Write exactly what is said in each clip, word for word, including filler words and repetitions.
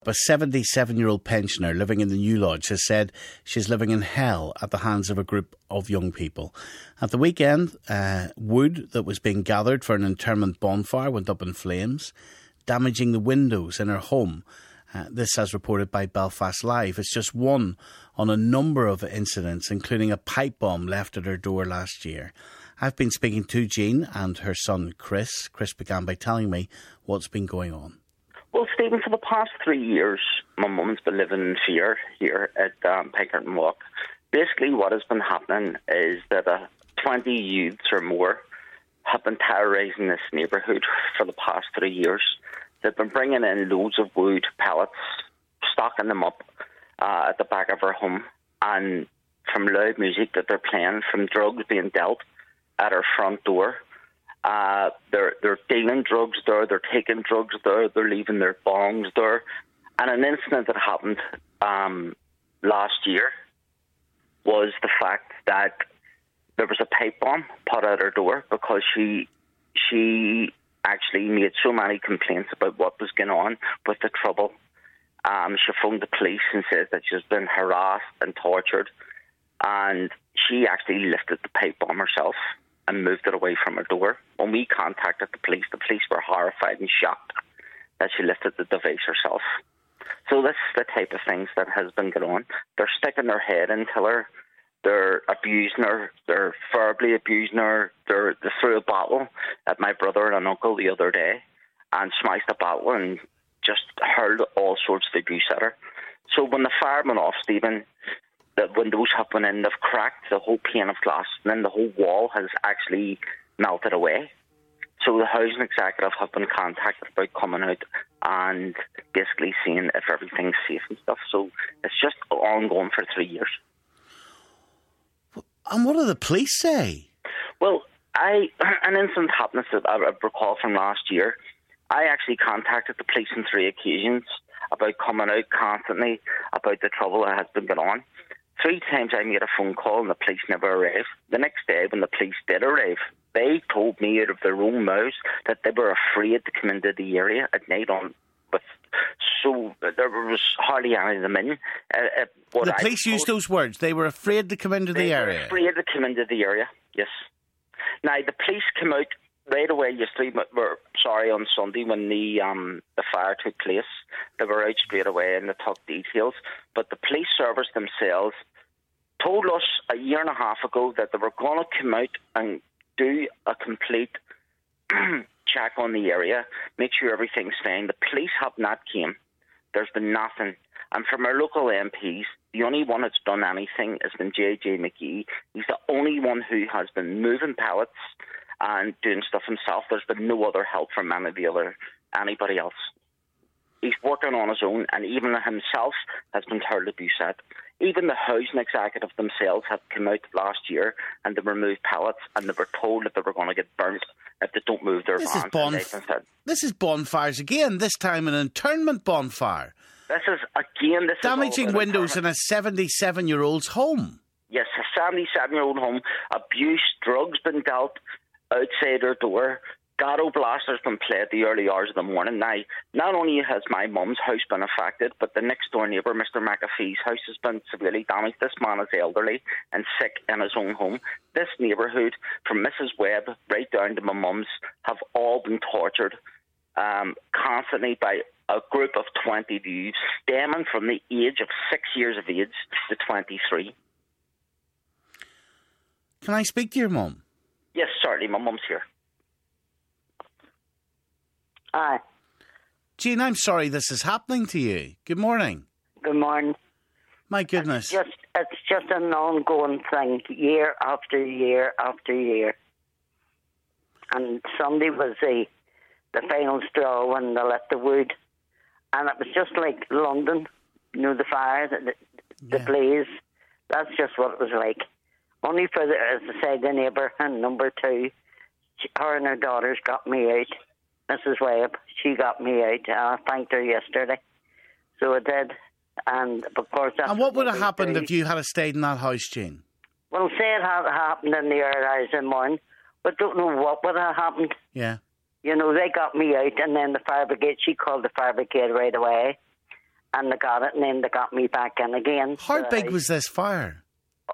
A seventy-seven-year-old pensioner living in the New Lodge has said she's living in hell at the hands of a group of young people. At the weekend, uh, wood that was being gathered for an internment bonfire went up in flames, damaging the windows in her home. Uh, this as reported by Belfast Live. It's just one on a number of incidents, including a pipe bomb left at her door last year. I've been speaking to Jean and her son Chris. Chris began by telling me what's been going on. Well, Stephen, for the past three years, my mum's been living in fear here at um, Pinkerton Walk. Basically, what has been happening is that uh, twenty youths or more have been terrorising this neighbourhood for the past three years. They've been bringing in loads of wood pellets, stocking them up uh, at the back of her home, and from loud music that they're playing, from drugs being dealt at her front door. Uh, they're they're dealing drugs there, they're taking drugs there, they're leaving their bongs there. And an incident that happened um, last year was the fact that there was a pipe bomb put at her door because she she actually made so many complaints about what was going on with the trouble. Um, she phoned the police and said that she's been harassed and tortured, and she actually lifted the pipe bomb herself and moved it away from her door. When we contacted the police, the police were horrified and shocked that she lifted the device herself. So this is the type of things that has been going on. They're sticking their head into her. They're abusing her. They're verbally abusing her. They're, they threw a bottle at my brother and an uncle the other day and smashed the bottle and just hurled all sorts of abuse at her. So when the fire went off, Stephen, the windows have been in, they've cracked the whole pane of glass, and then the whole wall has actually melted away. So the housing executive have been contacted about coming out and basically seeing if everything's safe and stuff. So it's just ongoing for three years. And what do the police say? Well, I an incident happened that I recall from last year. I actually contacted the police on three occasions about coming out constantly about the trouble that has been going on. Three times I made a phone call and the police never arrived. The next day when the police did arrive, they told me out of their own mouths that they were afraid to come into the area at night on with so there was hardly any of them in. Uh, uh, the police used those words. They were afraid to come into the area. They were afraid to come into the area, yes. Now the police came out right away yesterday, were sorry, on Sunday when the um, the fire took place. They were out straight away and they took details. But the police service themselves told us a year and a half ago that they were going to come out and do a complete check on the area, make sure everything's fine. The police have not came. There's been nothing. And from our local M Ps, the only one that's done anything has been J J McGee. He's the only one who has been moving pallets and doing stuff himself. There's been no other help from any of the other anybody else. He's working on his own, and even himself has been hurled abuse at. Even the housing executive themselves have come out last year and they removed pallets, and they were told that they were going to get burnt if they don't move their this vans. Is bonf- this is bonfires again, this time an internment bonfire. This is, again, this damaging is windows in a seventy-seven-year-old's home. Yes, a seventy-seven-year-old home, abuse, drugs been dealt outside her door. Ghetto Blaster's been played the early hours of the morning. Now, not only has my mum's house been affected, but the next door neighbour, Mister McAfee's house, has been severely damaged. This man is elderly and sick in his own home. This neighbourhood, from Missus Webb right down to my mum's, have all been tortured um, constantly by a group of twenty youths, stemming from the age of six years of age to twenty-three. Can I speak to your mum? Yes, certainly. My mum's here. Hi. Jean, I'm sorry this is happening to you. Good morning. Good morning. My goodness. It's just, it's just an ongoing thing, year after year after year. And Sunday was the, the final straw when they lit the wood. And it was just like London, you know, the fire, the, the, yeah. the blaze. That's just what it was like. Only for, the, as I said, the neighbour and number two, she, her and her daughters got me out. Missus Webb, she got me out. I thanked her yesterday. So I did. And of course, that's and what would have happened do. if you had stayed in that house, Jean? Well, say it had happened in the early hours in the morning, but don't know what would have happened. Yeah. You know, they got me out, and then the fire brigade, she called the fire brigade right away. and they got it, and then they got me back in again. How Uh, big was this fire?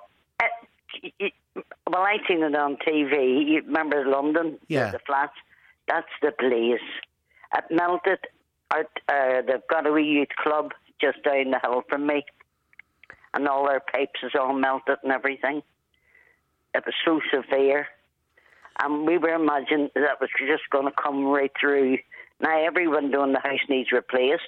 it, it, well, I seen it on T V. You remember London? Yeah. The flats? That's the blaze. It melted out. Uh, they've got a wee youth club just down the hill from me, and all their pipes is all melted and everything. It was so severe. And we were imagining that was just going to come right through. Now every window in the house needs replaced.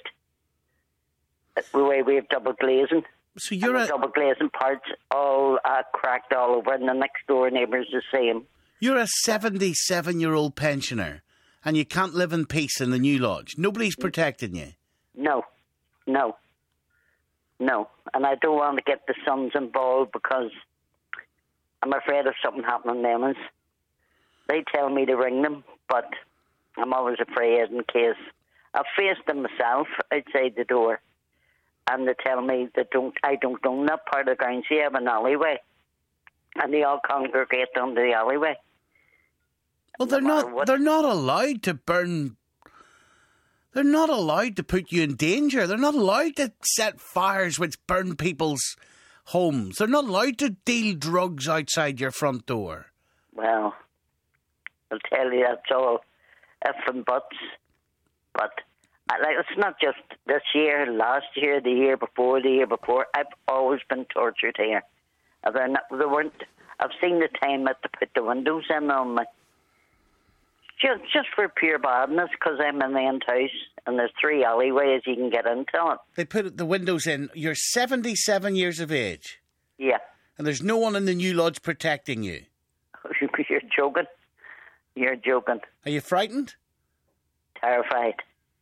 The way we have double glazing. So you're and a the double glazing parts all uh, cracked all over, and the next door neighbour's the same. you're a seventy-seven-year-old pensioner, and you can't live in peace in the new lodge. Nobody's protecting you. No, no, no. And I don't want to get the sons involved because I'm afraid of something happening to them. They tell me to ring them, but I'm always afraid in case. I've faced them myself outside the door, and they tell me that don't I don't own that part of the grounds. You have an alleyway, and they all congregate under the alleyway. Well, they're No matter not. what- They're not allowed to burn. They're not allowed to put you in danger. They're not allowed to set fires which burn people's homes. They're not allowed to deal drugs outside your front door. Well, I'll tell you that's all if and buts. But I- like it's not just this year, last year, the year before, the year before. I've always been tortured here. If they're not, they weren't. I've seen the time that to put the windows in on me. Just, just for pure badness, because I'm in the end house and there's three alleyways you can get into it. They put the windows in. You're seventy-seven years of age, Yeah. and there's no one in the new lodge protecting you. You're joking. You're joking. Are you frightened? Terrified.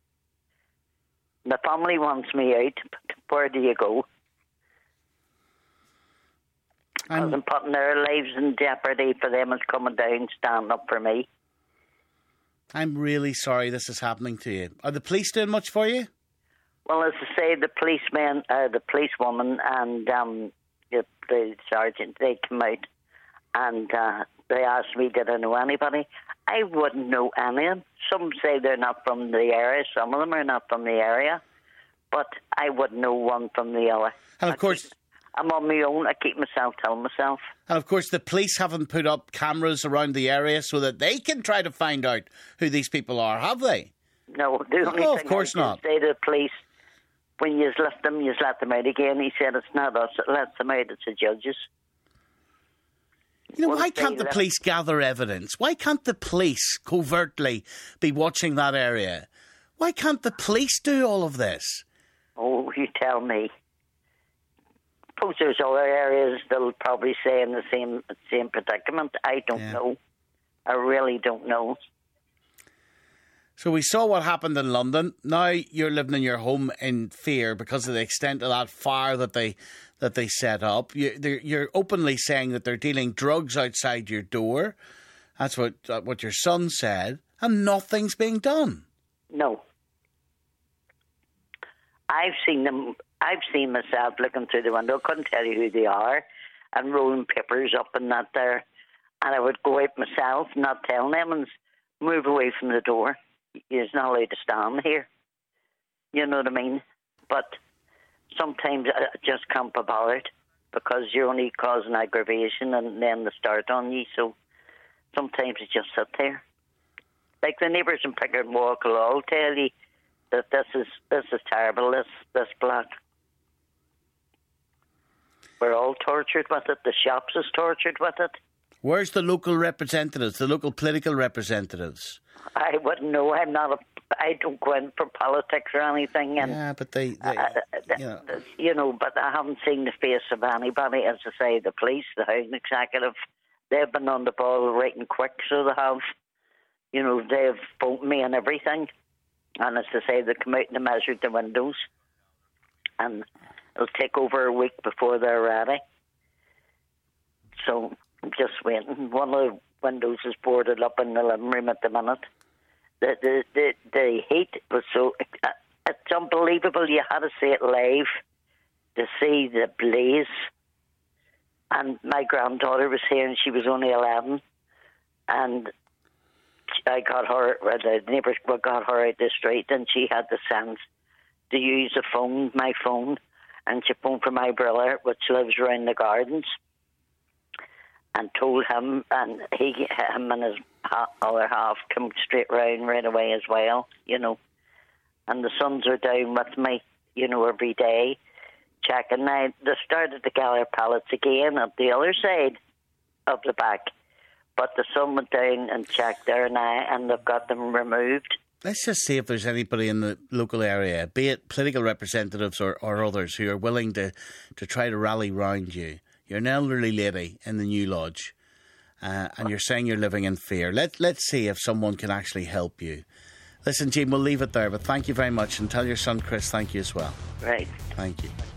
The family wants me out, but where do you go? I'm- Because I'm putting their lives in jeopardy for them as coming down, stand up for me. I'm really sorry this is happening to you. Are the police doing much for you? Well, as I say, the policeman, uh, the policewoman and um, the, the sergeant, they come out and uh, they asked me, did I know anybody? I wouldn't know any of them. Some say they're not from the area. Some of them are not from the area. But I wouldn't know one from the other. And of course, I'm on my own. I keep myself telling myself. and of course, the police haven't put up cameras around the area so that they can try to find out who these people are, have they? No, the only Oh, of thing course I did not. say to the police, when you let them, you let them out again. He said, it's not us that lets them out, it's the judges. You know, Well, why they can't the left- police gather evidence? Why can't the police covertly be watching that area? Why can't the police do all of this? Oh, you tell me. Suppose there's other areas they'll probably say in the same same predicament. I don't Yeah. know. I really don't know. So we saw what happened in London. Now you're living in your home in fear because of the extent of that fire that they that they set up. You, they're- you're openly saying that they're dealing drugs outside your door. That's what uh, what your son said, and nothing's being done. No. I've seen them. I've seen myself looking through the window. Couldn't tell you who they are, and rolling papers up and that there. And I would go out myself, not telling them, and move away from the door. You're not allowed to stand here. You know what I mean? But sometimes I just can't be bothered because you're only causing aggravation and then they start on you. So sometimes you just sit there. Like the neighbours in Pickard Walk will all tell you that this is this is terrible, this this block. We're all tortured with it. The shops is tortured with it. Where's the local representatives, the local political representatives? I wouldn't know. I'm not a. I don't go in for politics or anything. And Yeah, but they, they uh, you know. you know, but I haven't seen the face of anybody. As I say, the police, the Housing Executive, they've been on the ball right and quick. So they have. You know, they've phoned me and everything. And as I say, they come out and they measured the windows. And it'll take over a week before they're ready. So I'm just waiting. One of the windows is boarded up in the living room at the minute. The the the, the heat was so... Uh, it's unbelievable. You had to see it live to see the blaze. And my granddaughter was here and she was only eleven. And I got her, the neighbours got her out the street, and she had the sense to use the phone, my phone, and she phoned for my brother, which lives around the gardens, and told him, and he, him and his ha- other half come straight round right away as well, you know. And the sons are down with me, you know, every day, checking. Now, they started to gather pallets again at the other side of the back, but the son went down and checked there now, and they've got them removed. Let's just see if there's anybody in the local area, be it political representatives or, or others, who are willing to, to try to rally round you. You're an elderly lady in the new lodge, uh, and you're saying you're living in fear. Let, let's see if someone can actually help you. Listen, Jean, we'll leave it there, but thank you very much, and tell your son Chris thank you as well. Right. Thank you.